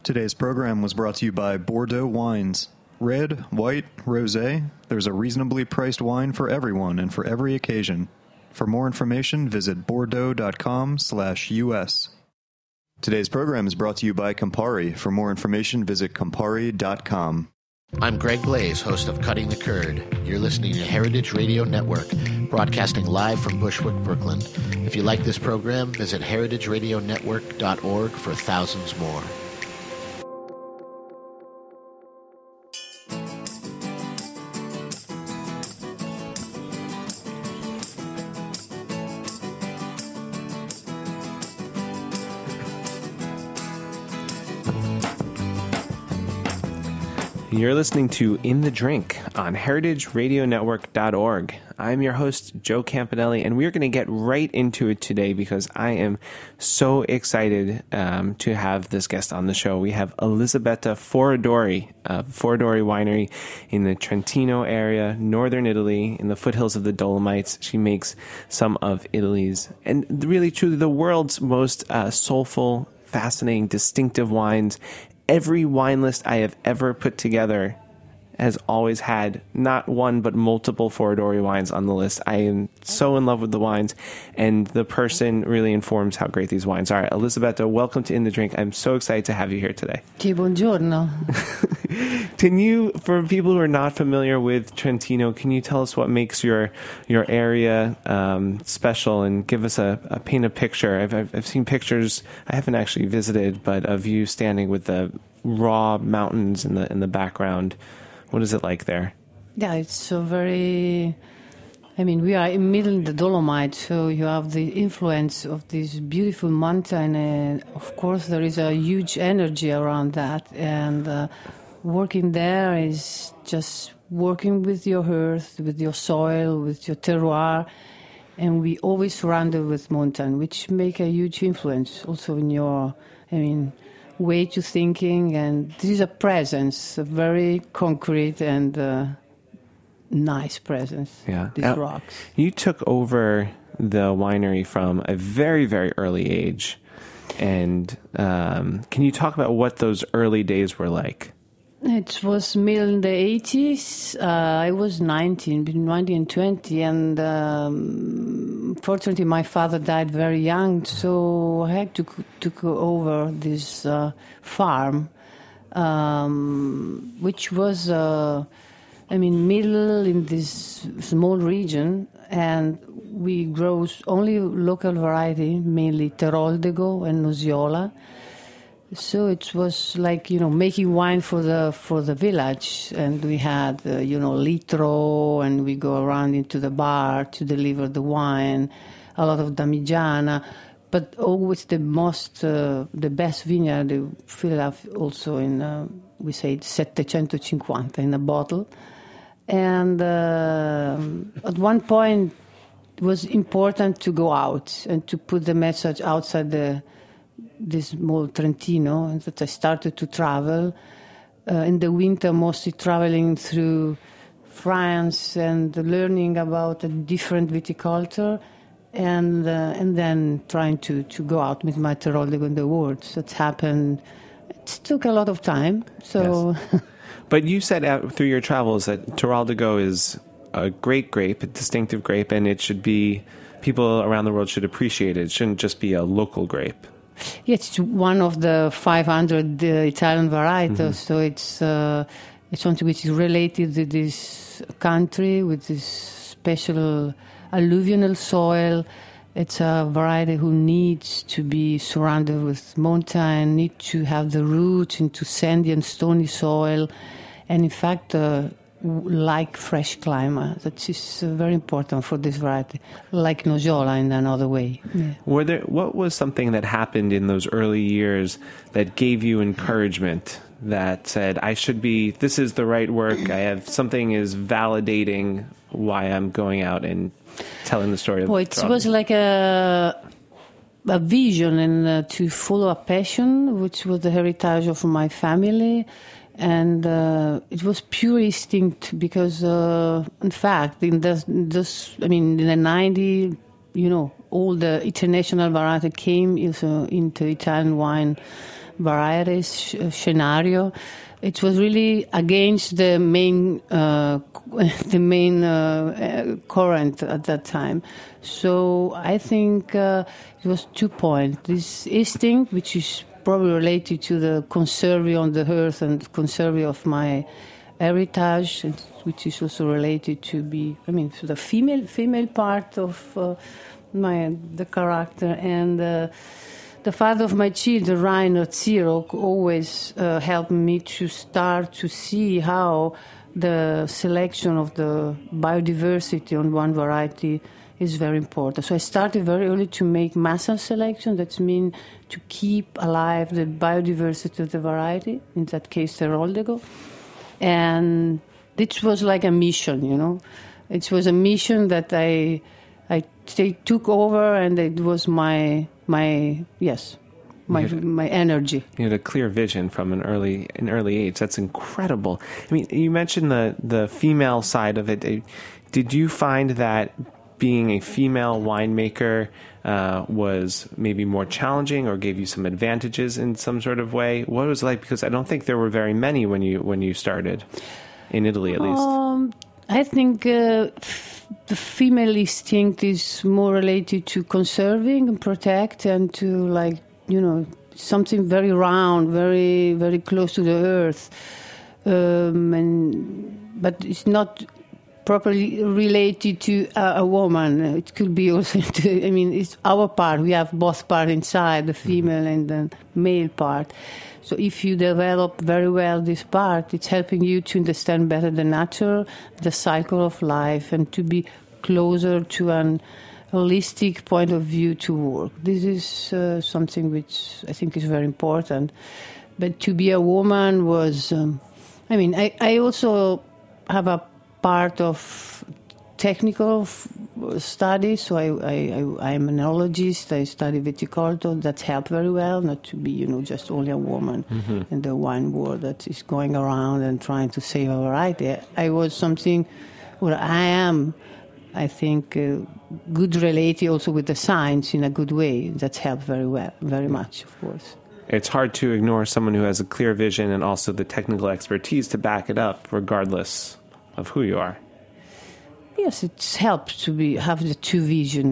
Today's program was brought to you by Bordeaux Wines. Red, white, rosé, there's a reasonably priced wine for everyone and for every occasion. For more information, visit bordeaux.com/US. Today's program is brought to you by Campari. For more information, visit campari.com. I'm Greg Blaze, host of Cutting the Curd. You're listening to Heritage Radio Network, broadcasting live from Bushwick, Brooklyn. If you like this program, visit heritageradionetwork.org for thousands more. You're listening to In the Drink on heritageradionetwork.org. I'm your host, Joe Campanelli, and we're going to get right into it today because I am so excited to have this guest on the show. We have Elisabetta Foradori of Foradori Winery in the Trentino area, northern Italy, in the foothills of the Dolomites. She makes some of Italy's, and really truly the world's most soulful, fascinating, distinctive wines. Every wine list I have ever put together has always had not one but multiple Foradori wines on the list. I am so in love with the wines, and the person really informs how great these wines are. Elisabetta, welcome to In the Drink. I'm so excited to have you here today. Sì, buongiorno. Can you, for people who are not familiar with Trentino, can you tell us what makes your area special and give us paint a picture? I've seen pictures, I haven't actually visited, but of you standing with the raw mountains in the background. What is it like there? Yeah, it's a very... I mean, we are in the middle of the Dolomites, so you have the influence of this beautiful mountain, and of course there is a huge energy around that, and working there is just working with your earth, with your soil, with your terroir, and we always surrounded with mountain, which make a huge influence also in your, way to thinking, and this is a presence, a very concrete and nice presence. Yeah, these rocks. You took over the winery from a very, very early age, and can you talk about what those early days were like? It was middle in the 80s. I was 19, between 19 and 20, and fortunately my father died very young, so I had to go over this farm, which was, middle in this small region, and we grow only local variety, mainly Teroldego and Nosiola. So it was like, making wine for the village, and we had, litro, and we go around into the bar to deliver the wine, a lot of Damigiana, but always the best vineyard they fill up also in, we say 750 in a bottle. And at one point it was important to go out and to put the message outside this small Trentino, and that I started to travel in the winter, mostly traveling through France and learning about a different viticulture, and then trying to go out with my Teroldego in the world. So it happened. It took a lot of time. So, yes. But you said out through your travels that Teroldego is a great grape, a distinctive grape, and it should be, people around the world should appreciate it. It shouldn't just be a local grape. Yes, it's one of the 500 Italian varietals, so it's something which is related to this country with this special alluvial soil. It's a variety who needs to be surrounded with mountain, need to have the roots into sandy and stony soil, and in fact like fresh climate. That is very important for this variety, like Nosiola in another way. Yeah. What was something that happened in those early years that gave you encouragement, that said, this is the right work, something is validating why I'm going out and telling the story of it was like a vision and to follow a passion, which was the heritage of my family. And it was pure instinct because, in fact, in the 90s, all the international variety came into Italian wine varieties scenario. It was really against the main current at that time. So I think it was 2 points. This instinct, which is probably related to the conserving on the earth and conserving of my heritage, which is also related to the female part of the character, and the father of my children, Reinhard Zierock, always helped me to start to see how the selection of the biodiversity on one variety is very important. So I started very early to make massal selection. That means to keep alive the biodiversity of the variety, in that case, Teroldego. And it was like a mission, It was a mission that I took over, and it was my energy. You had a clear vision from an early age. That's incredible. I mean, you mentioned the female side of it. Did you find that being a female winemaker was maybe more challenging, or gave you some advantages in some sort of way? What was it like? Because I don't think there were very many when you started, in Italy at least. I think the female instinct is more related to conserving and protect, and to something very round, very, very close to the earth. But it's not properly related to a woman. It could be also it's our part. We have both parts inside, the female and the male part. So if you develop very well this part, it's helping you to understand better the nature, the cycle of life, and to be closer to an holistic point of view to work. This is something which I think is very important. But to be a woman was, I also have a part of technical studies, so I'm an enologist. I study viticulture. That helped very well, not to be, just only a woman in the wine world that is going around and trying to save a variety. I was something where I am, I think, good related also with the science in a good way. That helped very well, very much, of course. It's hard to ignore someone who has a clear vision and also the technical expertise to back it up, regardless of who you are. Yes, it helps to have the two vision.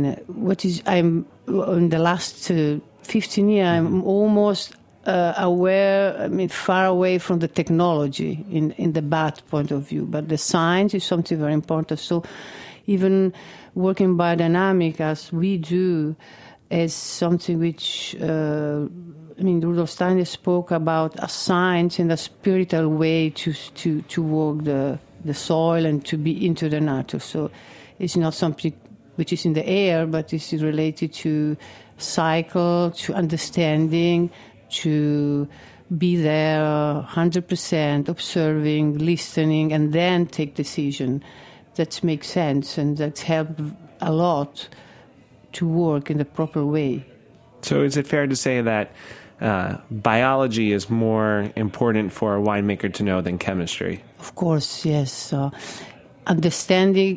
I'm in the last 15 years, I'm almost aware, far away from the technology in the bad point of view. But the science is something very important. So even working biodynamic as we do is something which, Rudolf Steiner spoke about a science and a spiritual way to work the soil and to be into the nature. So it's not something which is in the air, but it's related to cycle, to understanding, to be there 100%, observing, listening, and then take decision. That makes sense, and that's helped a lot to work in the proper way. So is it fair to say that biology is more important for a winemaker to know than chemistry? Of course, yes. Understanding,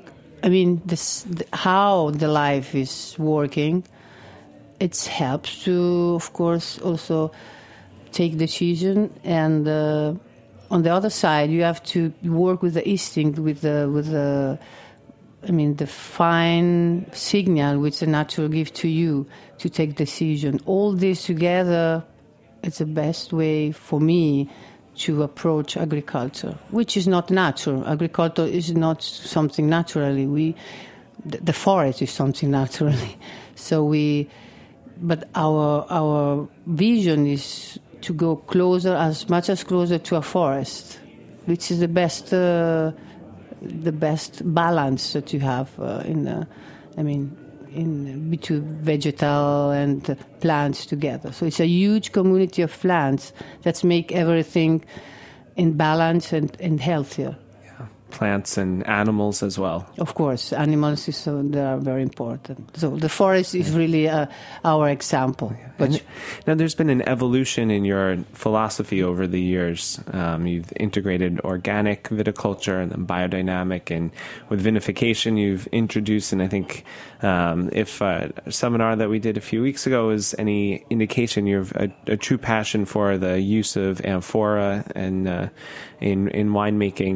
how the life is working, it helps to, of course, also take decision. And on the other side, you have to work with the instinct, with the fine signal which the nature gives to you to take decision. All this together, it's the best way for me to approach agriculture, which is not natural. Agriculture is not something naturally. The forest is something naturally. But our vision is to go closer, as much as closer to a forest, which is the best balance that you have in between vegetal and plants together. So it's a huge community of plants that make everything in balance and healthier. Yeah, plants and animals as well. Of course, animals they are very important. So the forest is really our example. Yeah. Now, there's been an evolution in your philosophy over the years. You've integrated organic viticulture and then biodynamic, and with vinification, you've introduced, and I think if a seminar that we did a few weeks ago is any indication, you have a true passion for the use of amphora and in winemaking.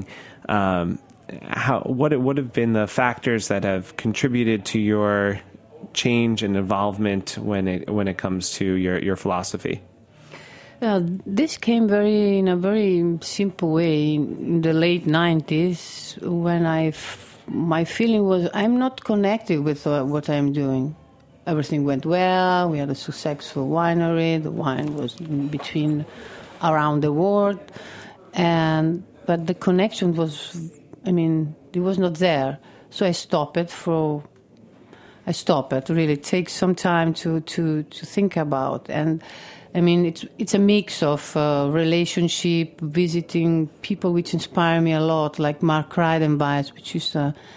What have been the factors that have contributed to your change and involvement when it comes to your philosophy? This came in a very simple way in the late 90s when my feeling was I'm not connected with what I'm doing. Everything went well. We had a successful winery. The wine was between around the world, but the connection was, it was not there. So I stopped it. Really, it takes some time to think about. And it's a mix of relationship, visiting people which inspire me a lot, like Mark Reidenbach, which is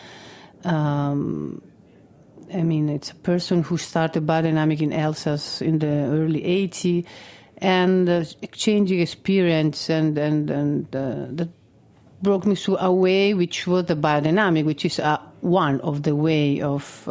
it's a person who started biodynamic in Alsace in the early 80s, and exchanging experience and that brought me to a way which was the biodynamic, which is one of the way of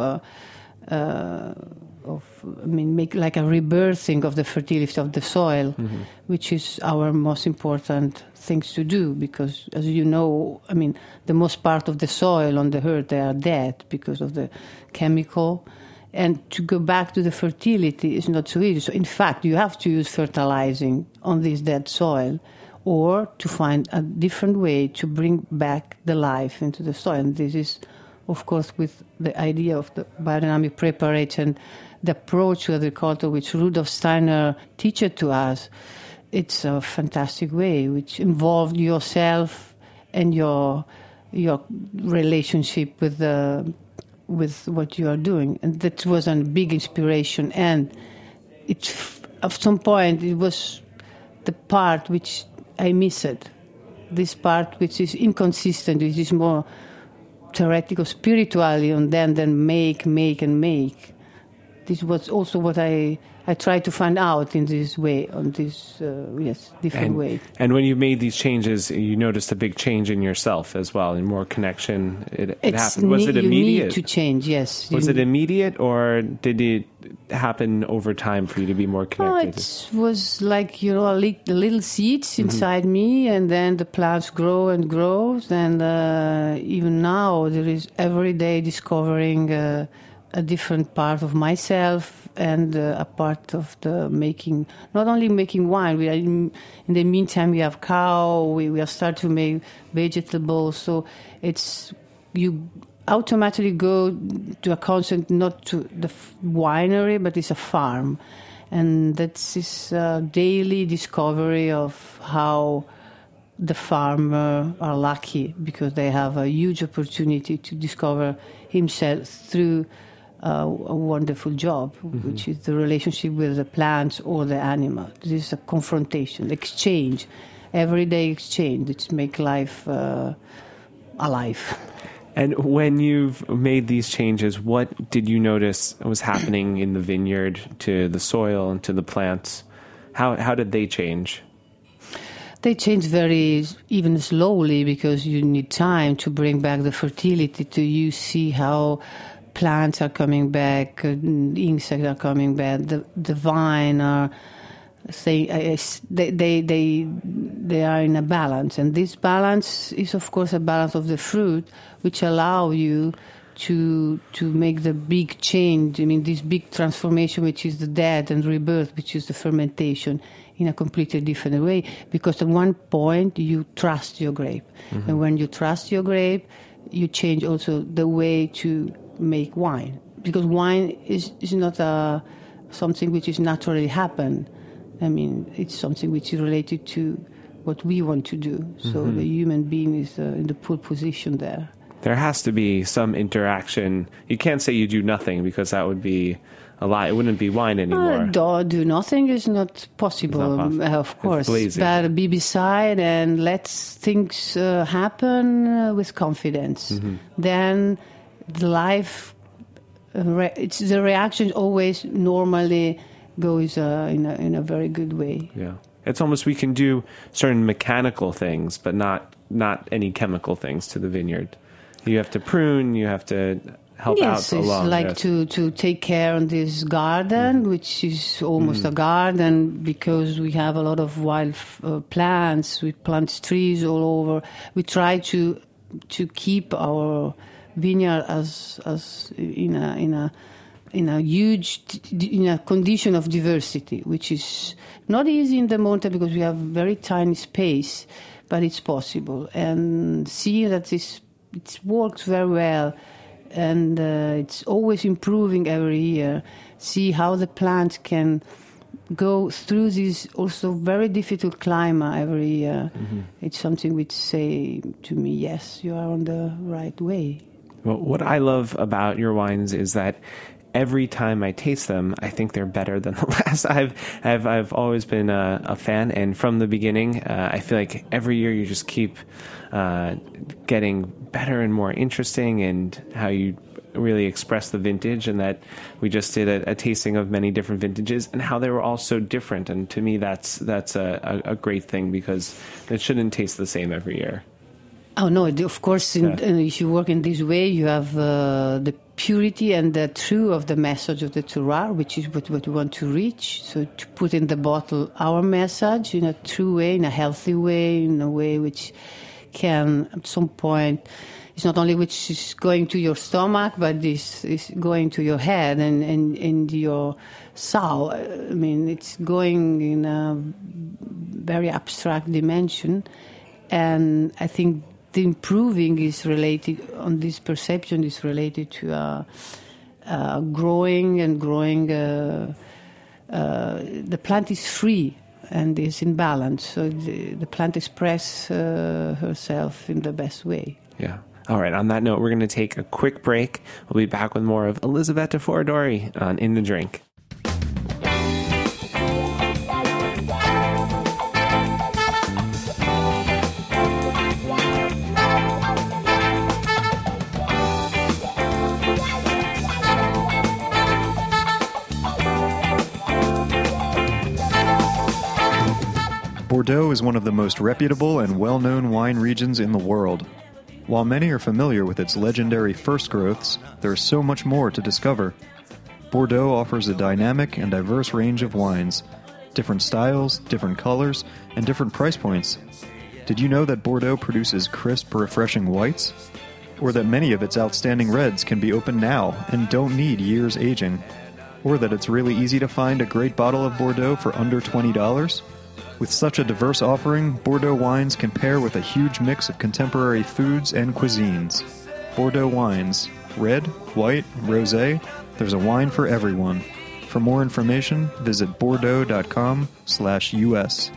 make like a rebirthing of the fertility of the soil, which is our most important things to do, because as you know, the most part of the soil on the earth, they are dead because of the chemical, and to go back to the fertility is not so easy. So in fact, you have to use fertilizing on this dead soil, or to find a different way to bring back the life into the soil. And this is, of course, with the idea of the biodynamic preparation, the approach to agriculture which Rudolf Steiner teaches to us. It's a fantastic way which involved yourself and your relationship with what you are doing, and that was a big inspiration. And at some point it was the part which I missed, this part which is inconsistent, which is more theoretical, spiritually, and then make. This was also what I tried to find out in this way, on this different way. And when you made these changes, you noticed a big change in yourself as well, and more connection. It happened. Was it immediate? You need to change, yes. Was it immediate, or did it happen over time for you to be more connected? It was like, little seeds inside me, and then the plants grow and grows, and even now there is every day discovering a different part of myself, and a part of the making, not only making wine. We are in the meantime, we have cow, we are starting to make vegetables, so you automatically go to a concept, not to the winery, but it's a farm. And that's this daily discovery of how the farmer are lucky, because they have a huge opportunity to discover himself through a wonderful job, which is the relationship with the plants or the animal. This is a confrontation, exchange, everyday exchange. It's make life alive. And when you've made these changes, what did you notice was happening in the vineyard, to the soil and to the plants? How did they change? They change very even slowly, because you need time to bring back the fertility, to you see how plants are coming back, insects are coming back, the vine are they are in a balance, and this balance is of course a balance of the fruit, which allow you to make the big change. This big transformation, which is the death and rebirth, which is the fermentation, in a completely different way. Because at one point you trust your grape, and when you trust your grape, you change also the way to make wine, because wine is not something which is naturally happen. It's something which is related to what we want to do. So the human being is in the pole position there. There has to be some interaction. You can't say you do nothing, because that would be a lie. It wouldn't be wine anymore. Do nothing is not possible, of course. But be beside and let things happen with confidence. Then the life, the reaction always normally goes in a very good way. Yeah. It's almost we can do certain mechanical things, but not any chemical things to the vineyard. You have to prune, you have to help out along. Yes, it's like to take care of this garden, which is almost a garden because we have a lot of wild plants. We plant trees all over. We try to keep our vineyard as in a condition of diversity, which is not easy in the Monte because we have very tiny space, but it's possible. And see that it works very well, and it's always improving every year. See how the plant can go through this also very difficult climate every year. Mm-hmm. It's something which say to me, yes, you are on the right way. Well, what I love about your wines is that every time I taste them, I think they're better than the last. I've always been a fan, and from the beginning, I feel like every year you just keep getting better and more interesting, and how you really express the vintage, and that we just did a tasting of many different vintages, and how they were all so different. And to me, that's a great thing, because it shouldn't taste the same every year. Oh no! Of course, if you work in this way, you have the purity and the truth of the message of the terroir, which is what we want to reach. So to put in the bottle our message in a true way, in a healthy way, in a way which can, at some point, it's not only which is going to your stomach, but this is going to your head and your soul. I mean, it's going in a very abstract dimension, and I think the improving is related, on this perception is related to growing. The plant is free and is in balance, so the plant expresses herself in the best way. Yeah. All right, on that note, we're going to take a quick break. We'll be back with more of Elisabetta Foradori on In the Drink. Bordeaux is one of the most reputable and well-known wine regions in the world. While many are familiar with its legendary first growths, there is so much more to discover. Bordeaux offers a dynamic and diverse range of wines, different styles, different colors, and different price points. Did you know that Bordeaux produces crisp, refreshing whites? Or that many of its outstanding reds can be opened now and don't need years aging? Or that it's really easy to find a great bottle of Bordeaux for under $20? With such a diverse offering, Bordeaux wines can pair with a huge mix of contemporary foods and cuisines. Bordeaux wines, red, white, rosé, there's a wine for everyone. For more information, visit bordeaux.com/US.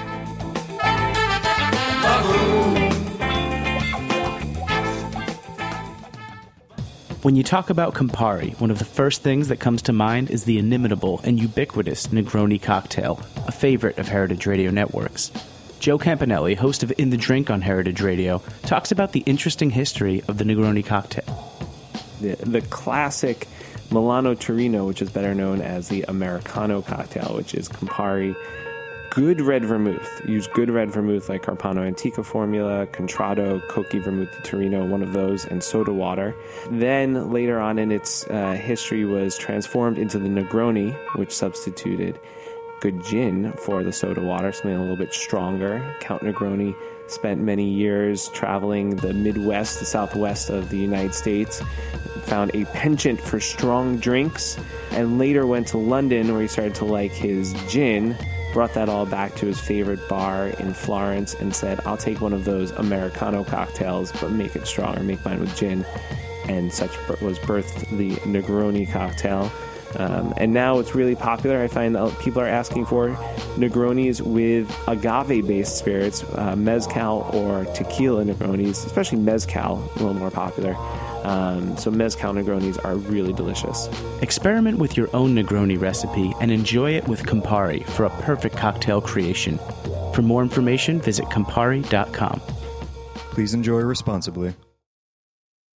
When you talk about Campari, one of the first things that comes to mind is the inimitable and ubiquitous Negroni cocktail, a favorite of Heritage Radio Network's. Joe Campanelli, host of In the Drink on Heritage Radio, talks about the interesting history of the Negroni cocktail. The classic Milano Torino, which is better known as the Americano cocktail, which is Campari, good red vermouth. Use good red vermouth like Carpano Antica formula, Contrado, Cocchi Vermouth di Torino, one of those, and soda water. Then later on in its history was transformed into the Negroni, which substituted good gin for the soda water, something a little bit stronger. Count Negroni spent many years traveling the Midwest, the Southwest of the United States, found a penchant for strong drinks, and later went to London where he started to like his gin, brought that all back to his favorite bar in Florence and said, I'll take one of those Americano cocktails, but make it stronger, make mine with gin. And such was birthed the Negroni cocktail. And now it's really popular. I find people are asking for Negronis with agave-based spirits, mezcal or tequila Negronis, especially mezcal, a little more popular. So mezcal Negronis are really delicious. Experiment with your own Negroni recipe and enjoy it with Campari for a perfect cocktail creation. For more information, visit Campari.com. Please enjoy responsibly.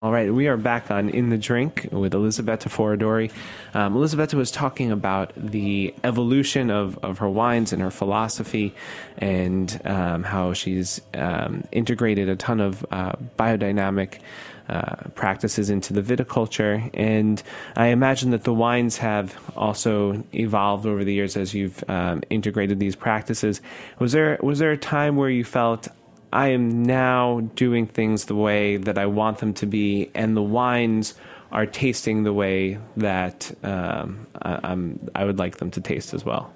All right, we are back on In the Drink with Elisabetta Foradori. Elisabetta was talking about the evolution of her wines and her philosophy, and how she's integrated a ton of biodynamic practices into the viticulture. And I imagine that the wines have also evolved over the years as you've integrated these practices. Was there a time where you felt, I am now doing things the way that I want them to be, and the wines are tasting the way that I would like them to taste as well?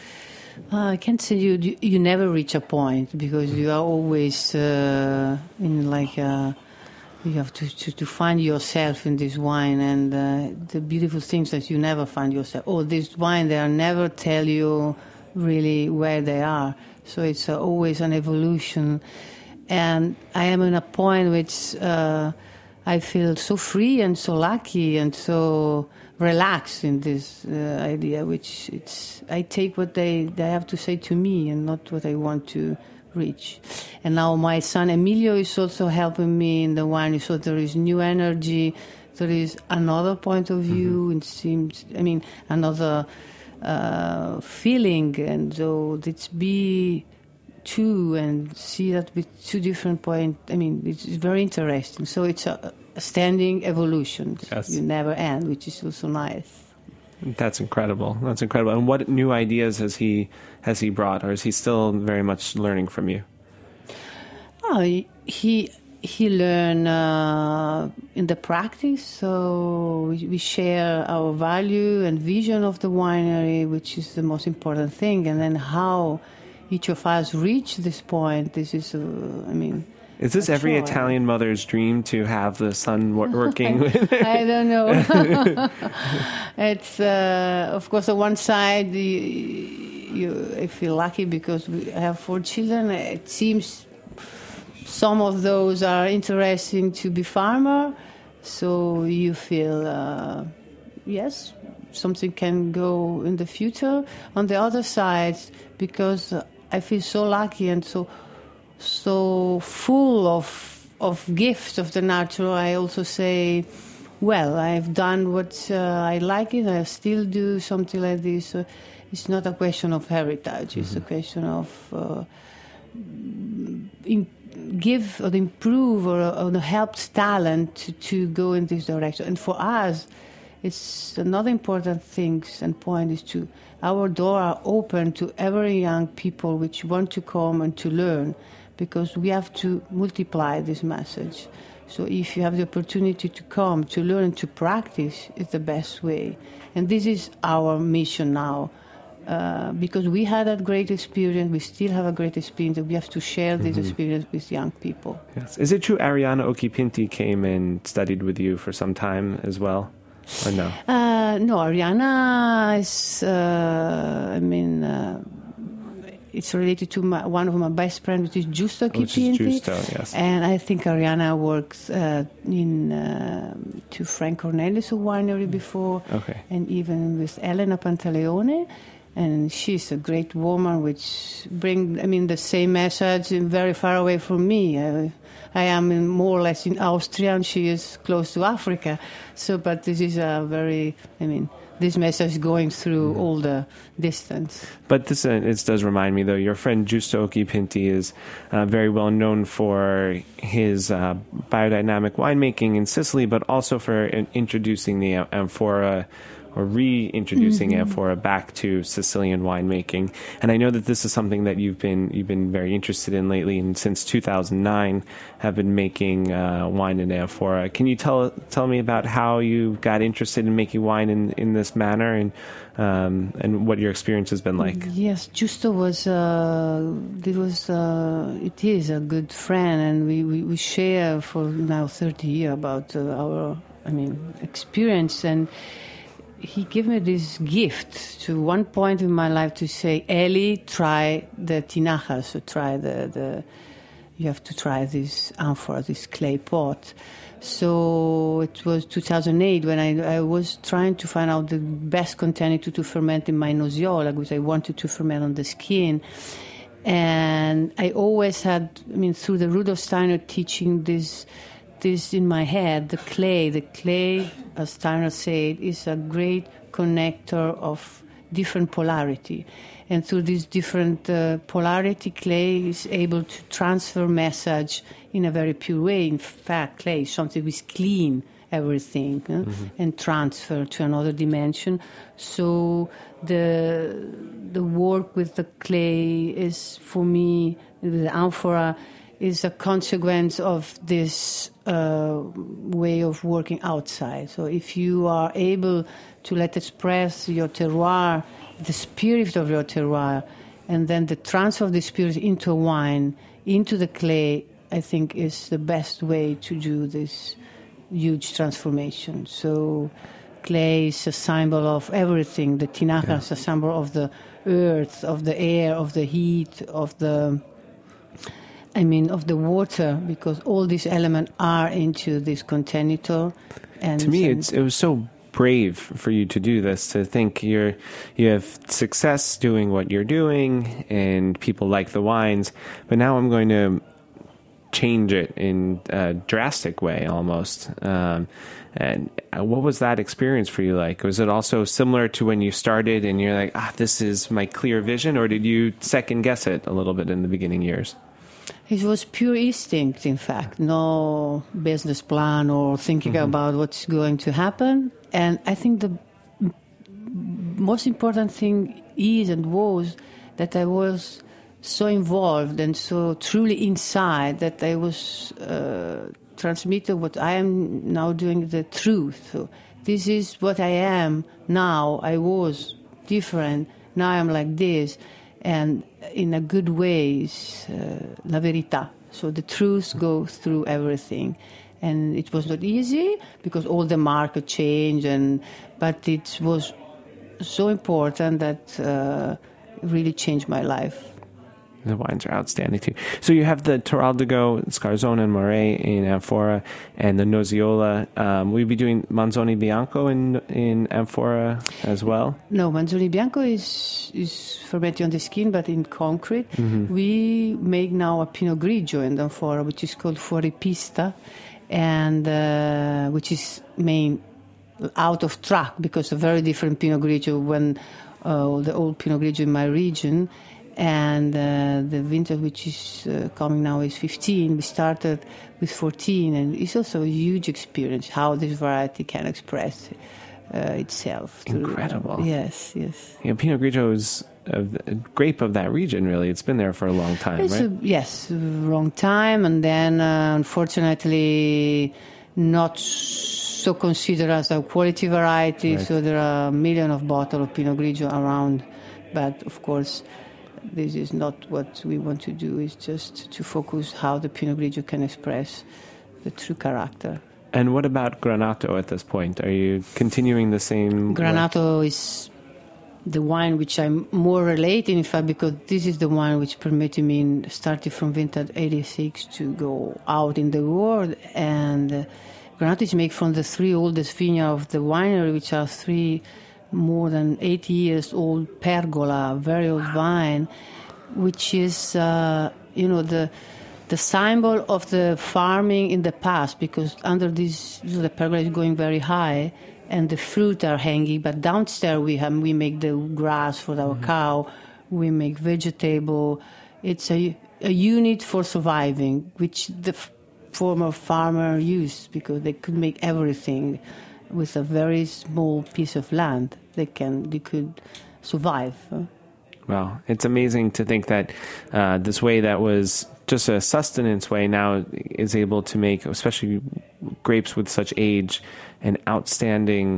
I can't say you never reach a point, because you are always in like you have to find yourself in this wine, and the beautiful things that you never find yourself. Oh, this wine, they'll never tell you really where they are. So it's always an evolution. And I am in a point which I feel so free and so lucky and so relaxed in this idea, which I take what they have to say to me and not what I want to reach. And now my son Emilio is also helping me in the wine, so there is new energy, there is another point of view, it seems, another feeling, and so it's be two and see that with two different points. It's very interesting. So it's a standing evolution. Yes. You never end, which is also nice. That's incredible. And what new ideas has he brought, or is he still very much learning from you? Oh, he learned in the practice. So we share our value and vision of the winery, which is the most important thing. And then how each of us reach this point. This is, is this every Italian mother's dream to have the son working with? I don't know. It's, of course, on one side, I feel lucky because we have 4 children. It seems some of those are interesting to be farmer. So you feel, yes, something can go in the future. On the other side, because I feel so lucky and so full of gifts of the natural, I also say, well, I've done what I like it. I still do something like this. So it's not a question of heritage. It's a question of give or improve or help talent to go in this direction. And for us, it's another important thing and point is to our door are open to every young people which want to come and to learn, because we have to multiply this message. So if you have the opportunity to come, to learn, to practice, it's the best way. And this is our mission now. Because we had a great experience, we still have a great experience, and we have to share this experience with young people. Yes. Is it true Arianna Occhipinti came and studied with you for some time as well? Or no? No, Arianna is, it's related to one of my best friends, which is Giusto Occhipinti. Giusto, yes. And I think Arianna works to Frank Cornelius winery before, and even with Elena Pantaleone. And she's a great woman, which brings, the same message very far away from me. I am more or less in Austria, and she is close to Africa. So, but this is a very, this message going through all the distance. But this it does remind me, though, your friend Giusto Occhipinti is very well known for his biodynamic winemaking in Sicily, but also for introducing the amphora, or reintroducing amphora back to Sicilian winemaking. And I know that this is something that you've been very interested in lately, and since 2009 have been making wine in amphora. Can you tell me about how you got interested in making wine in this manner, and what your experience has been like? Yes, Giusto it is a good friend, and we share for now 30 years about our experience. And he gave me this gift to one point in my life to say, Eli, try the tinaja, so try you have to try this amphora, this clay pot. So it was 2008 when I was trying to find out the best container to ferment in my nosiola, because I wanted to ferment on the skin. And I always had, through the Rudolf Steiner teaching this this in my head. The clay, as Steiner said, is a great connector of different polarity. And through this different polarity, clay is able to transfer message in a very pure way. In fact, clay is something which clean everything and transfer to another dimension. So the work with the clay is, for me, the amphora, is a consequence of this way of working outside. So if you are able to let express your terroir, the spirit of your terroir, and then the transfer of the spirit into wine, into the clay, I think is the best way to do this huge transformation. So clay is a symbol of everything. The tinaja is a symbol of the earth, of the air, of the heat, of the water, because all these elements are into this contenitor. And to me, it was so brave for you to do this, to think you have success doing what you're doing and people like the wines, but now I'm going to change it in a drastic way almost. And what was that experience for you like? Was it also similar to when you started and you're like, this is my clear vision, or did you second guess it a little bit in the beginning years? It was pure instinct, in fact. No business plan or thinking about what's going to happen. And I think the most important thing is and was that I was so involved and so truly inside that I was transmitting what I am now doing, the truth. So this is what I am now. I was different. Now I'm like this. And in a good way, la verità. So the truth goes through everything. And it was not easy because all the market changed, but it was so important that it really changed my life. The wines are outstanding too. So you have the Toraldigo, Scarzone, and Moret in amphora, and the Noziola. Will you be doing Manzoni Bianco in amphora as well? No, Manzoni Bianco is fermented on the skin, but in concrete. We make now a Pinot Grigio in amphora, which is called Fuoripista, and which is made out of track, because a very different Pinot Grigio when the old Pinot Grigio in my region. And the vintage which is coming now is 15. We started with 14, and it's also a huge experience how this variety can express itself. Incredible. Yes. Yeah, Pinot Grigio is a grape of that region, really. It's been there for a long time, right? Yes, a long time, and then unfortunately not so considered as a quality variety, right. So there are millions of bottles of Pinot Grigio around, but of course this is not what we want to do. It's just to focus how the Pinot Grigio can express the true character. And what about Granato at this point? Are you continuing the same? Granato is the wine which I'm more related, in fact, because this is the wine which permitted me, starting from vintage 86, to go out in the world. And Granato is made from the three oldest vineyards of the winery, which are three more than 80 years old pergola, very old vine, which is, the symbol of the farming in the past, because under this, the pergola is going very high and the fruit are hanging, but downstairs we make the grass for our cow, we make vegetable. It's a unit for surviving, which the former farmer used, because they could make everything with a very small piece of land. They could survive. Wow, it's amazing to think that this way that was just a sustenance way now is able to make, especially grapes with such age, an outstanding,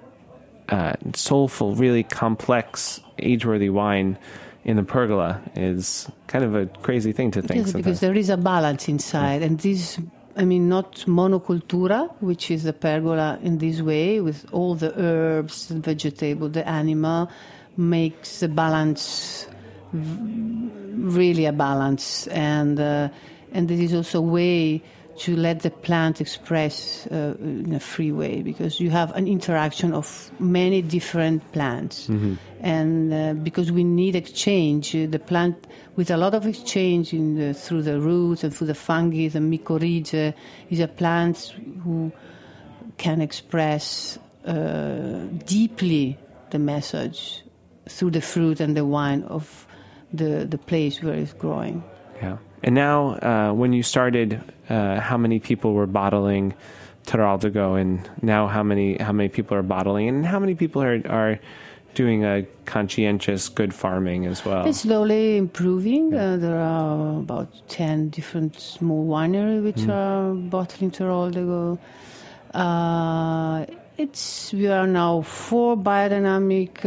soulful, really complex, age-worthy wine in the pergola is kind of a crazy thing to think. Yes, because there is a balance inside, and this, not monocultura, which is the pergola in this way, with all the herbs, the vegetable, the animal, makes the balance really a balance. And this is also a way to let the plant express in a free way, because you have an interaction of many different plants. Mm-hmm. And because we need exchange, the plant with a lot of exchange through the roots and through the fungi, the mycorrhizae is a plant who can express deeply the message through the fruit and the wine of the place where it's growing. Yeah. And now, when you started, how many people were bottling Teroldego, and now how many people are bottling, and how many people are doing a conscientious good farming as well? It's slowly improving. There are about 10 different small wineries which are bottling Teroldego. We are now 4 biodynamic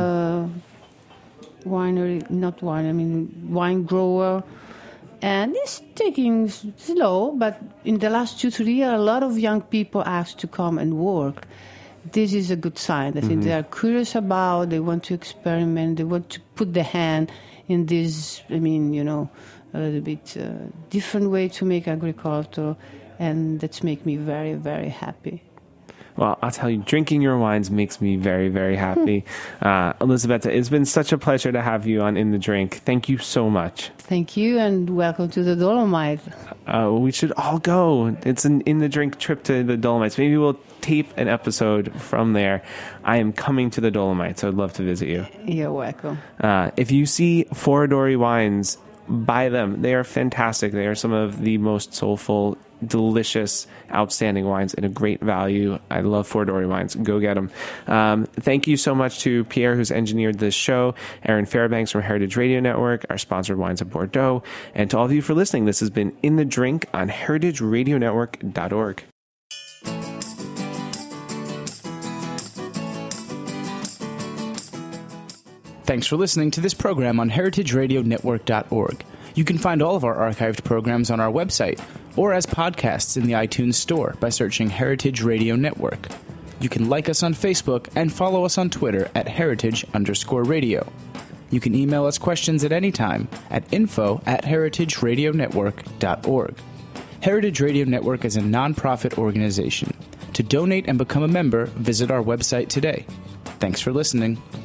wine grower. And it's taking slow, but in the last 2-3 years, a lot of young people asked to come and work. This is a good sign. I think they are curious about, they want to experiment, they want to put their hand in this, a little bit different way to make agriculture, and that's make me very, very happy. Well, I'll tell you, drinking your wines makes me very, very happy. Elisabetta, it's been such a pleasure to have you on In the Drink. Thank you so much. Thank you, and welcome to the Dolomites. We should all go. It's an In the Drink trip to the Dolomites. Maybe we'll tape an episode from there. I am coming to the Dolomites. I'd love to visit you. You're welcome. If you see Foradori wines, buy them. They are fantastic. They are some of the most soulful, delicious, outstanding wines at a great value. I love Foradori wines. Go get them. Thank you so much to Pierre, who's engineered this show, Aaron Fairbanks from Heritage Radio Network, our sponsored Wines of Bordeaux, and to all of you for listening. This has been In the Drink on heritageradionetwork.org. Thanks for listening to this program on heritageradionetwork.org. You can find all of our archived programs on our website or as podcasts in the iTunes Store by searching Heritage Radio Network. You can like us on Facebook and follow us on Twitter at @heritage_radio. You can email us questions at any time at info@heritageradionetwork.org. Heritage Radio Network is a nonprofit organization. To donate and become a member, visit our website today. Thanks for listening.